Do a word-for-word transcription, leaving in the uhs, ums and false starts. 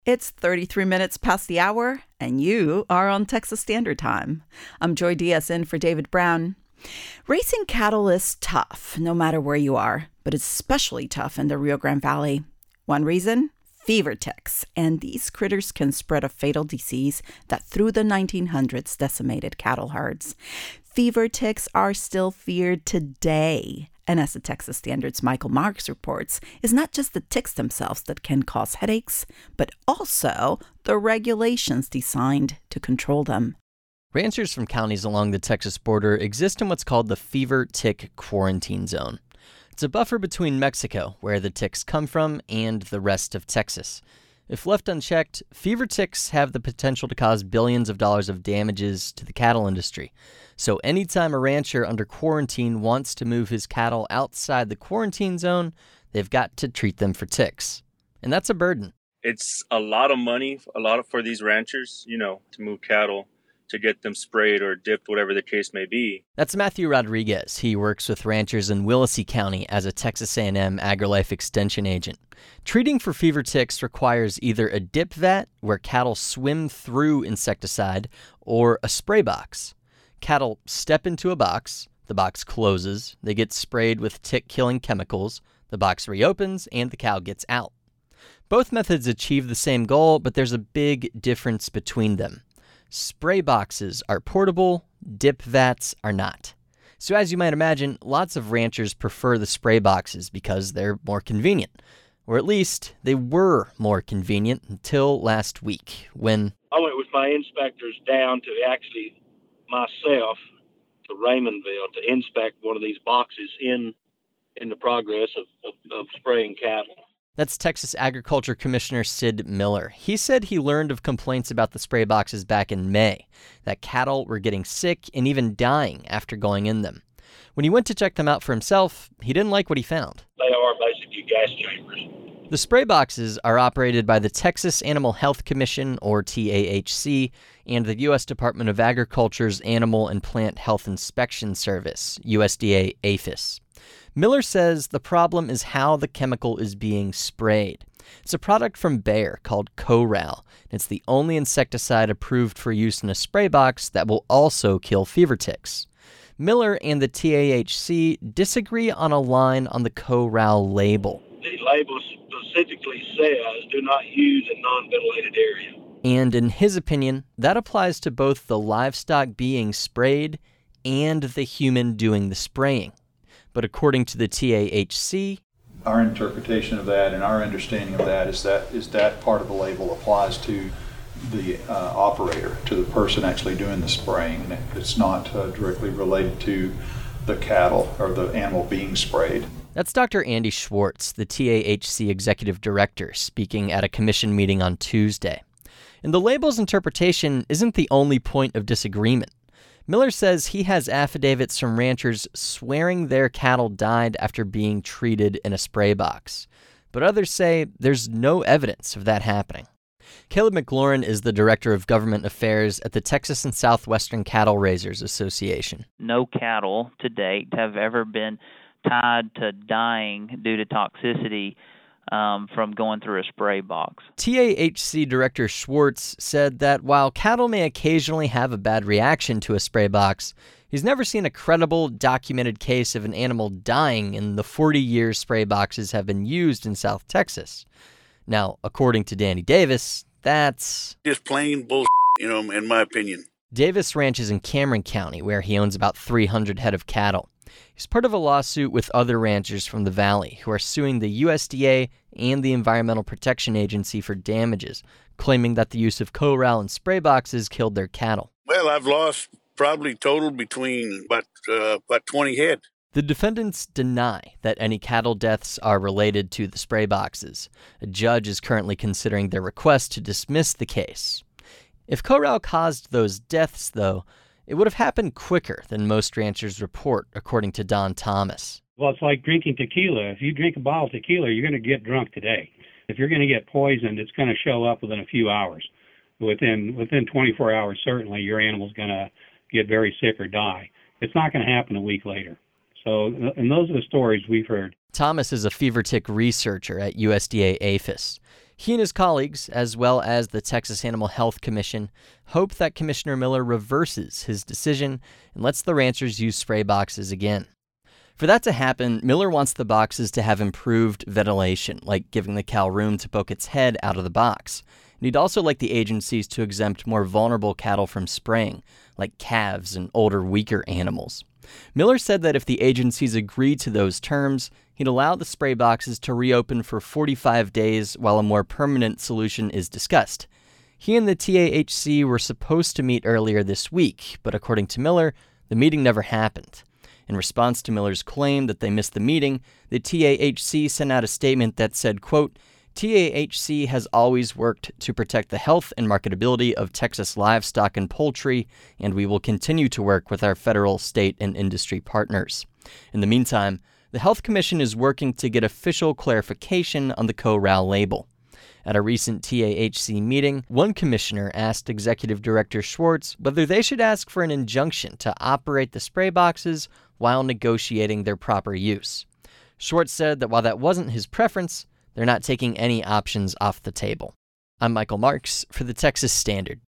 It's thirty-three minutes past the hour, and you are on Texas Standard Time. I'm Joy Diaz in for David Brown. Raising cattle is tough, no matter where you are, but it's especially tough in the Rio Grande Valley. One reason? Fever ticks, and these critters can spread a fatal disease that through the nineteen hundreds decimated cattle herds. Fever ticks are still feared today. And as the Texas Standard's Michael Marks reports, it's not just the ticks themselves that can cause headaches, but also the regulations designed to control them. Ranchers from counties along the Texas border exist in what's called the fever tick quarantine zone. It's a buffer between Mexico, where the ticks come from, and the rest of Texas. If left unchecked, fever ticks have the potential to cause billions of dollars of damages to the cattle industry. So anytime a rancher under quarantine wants to move his cattle outside the quarantine zone, they've got to treat them for ticks. And that's a burden. It's a lot of money, a lot of, for these ranchers, you know, to move cattle, to get them sprayed or dipped, whatever the case may be. That's Matthew Rodriguez. He works with ranchers in Willacy County as a Texas A and M AgriLife Extension agent. Treating for fever ticks requires either a dip vat, where cattle swim through insecticide, or a spray box. Cattle step into a box, the box closes, they get sprayed with tick-killing chemicals, the box reopens, and the cow gets out. Both methods achieve the same goal, but there's a big difference between them. Spray boxes are portable, dip vats are not. So as you might imagine, lots of ranchers prefer the spray boxes because they're more convenient. Or at least, they were more convenient until last week, when I went with my inspectors down to actually myself to Raymondville to inspect one of these boxes in in the progress of, of, of spraying cattle. That's Texas Agriculture Commissioner Sid Miller. He said he learned of complaints about the spray boxes back in May, that cattle were getting sick and even dying after going in them. When he went to check them out for himself, he didn't like what he found. They are basically gas chambers. The spray boxes are operated by the Texas Animal Health Commission, or T A H C, and the U S Department of Agriculture's Animal and Plant Health Inspection Service, U S D A APHIS. Miller says the problem is how the chemical is being sprayed. It's a product from Bayer called Coral. It's the only insecticide approved for use in a spray box that will also kill fever ticks. Miller and the T A H C disagree on a line on the Coral label. The label specifically says do not use in non-ventilated area. And in his opinion, that applies to both the livestock being sprayed and the human doing the spraying. But according to the T A H C, our interpretation of that and our understanding of that is that is that part of the label applies to the uh, operator, to the person actually doing the spraying. It's not uh, directly related to the cattle or the animal being sprayed. That's Doctor Andy Schwartz, the T A H C executive director, speaking at a commission meeting on Tuesday. And the label's interpretation isn't the only point of disagreement. Miller says he has affidavits from ranchers swearing their cattle died after being treated in a spray box. But others say there's no evidence of that happening. Caleb McLaurin is the Director of Government Affairs at the Texas and Southwestern Cattle Raisers Association. No cattle to date have ever been tied to dying due to toxicity um, from going through a spray box. T A H C Director Schwartz said that while cattle may occasionally have a bad reaction to a spray box, he's never seen a credible, documented case of an animal dying in the forty years spray boxes have been used in South Texas. Now, according to Danny Davis, that's just plain bull, you know, in my opinion. Davis ranches in Cameron County, where he owns about three hundred head of cattle. He's part of a lawsuit with other ranchers from the valley who are suing the U S D A and the Environmental Protection Agency for damages, claiming that the use of Coral and spray boxes killed their cattle. Well, I've lost probably total between about, uh, about twenty head. The defendants deny that any cattle deaths are related to the spray boxes. A judge is currently considering their request to dismiss the case. If Coral caused those deaths, though, it would have happened quicker than most ranchers report, according to Don Thomas. Well, it's like drinking tequila. If you drink a bottle of tequila, you're going to get drunk today. If you're going to get poisoned, it's going to show up within a few hours. Within within twenty-four hours, certainly, your animal's going to get very sick or die. It's not going to happen a week later. So, and those are the stories we've heard. Thomas is a fever tick researcher at U S D A APHIS. He and his colleagues, as well as the Texas Animal Health Commission, hope that Commissioner Miller reverses his decision and lets the ranchers use spray boxes again. For that to happen, Miller wants the boxes to have improved ventilation, like giving the cow room to poke its head out of the box. And he'd also like the agencies to exempt more vulnerable cattle from spraying, like calves and older, weaker animals. Miller said that if the agencies agreed to those terms, he'd allow the spray boxes to reopen for forty-five days while a more permanent solution is discussed. He and the T A H C were supposed to meet earlier this week, but according to Miller, the meeting never happened. In response to Miller's claim that they missed the meeting, the T A H C sent out a statement that said, quote, T A H C has always worked to protect the health and marketability of Texas livestock and poultry, and we will continue to work with our federal, state, and industry partners. In the meantime, the Health Commission is working to get official clarification on the co-ral label. At a recent T A H C meeting, one commissioner asked Executive Director Schwartz whether they should ask for an injunction to operate the spray boxes while negotiating their proper use. Schwartz said that while that wasn't his preference, they're not taking any options off the table. I'm Michael Marks for the Texas Standard.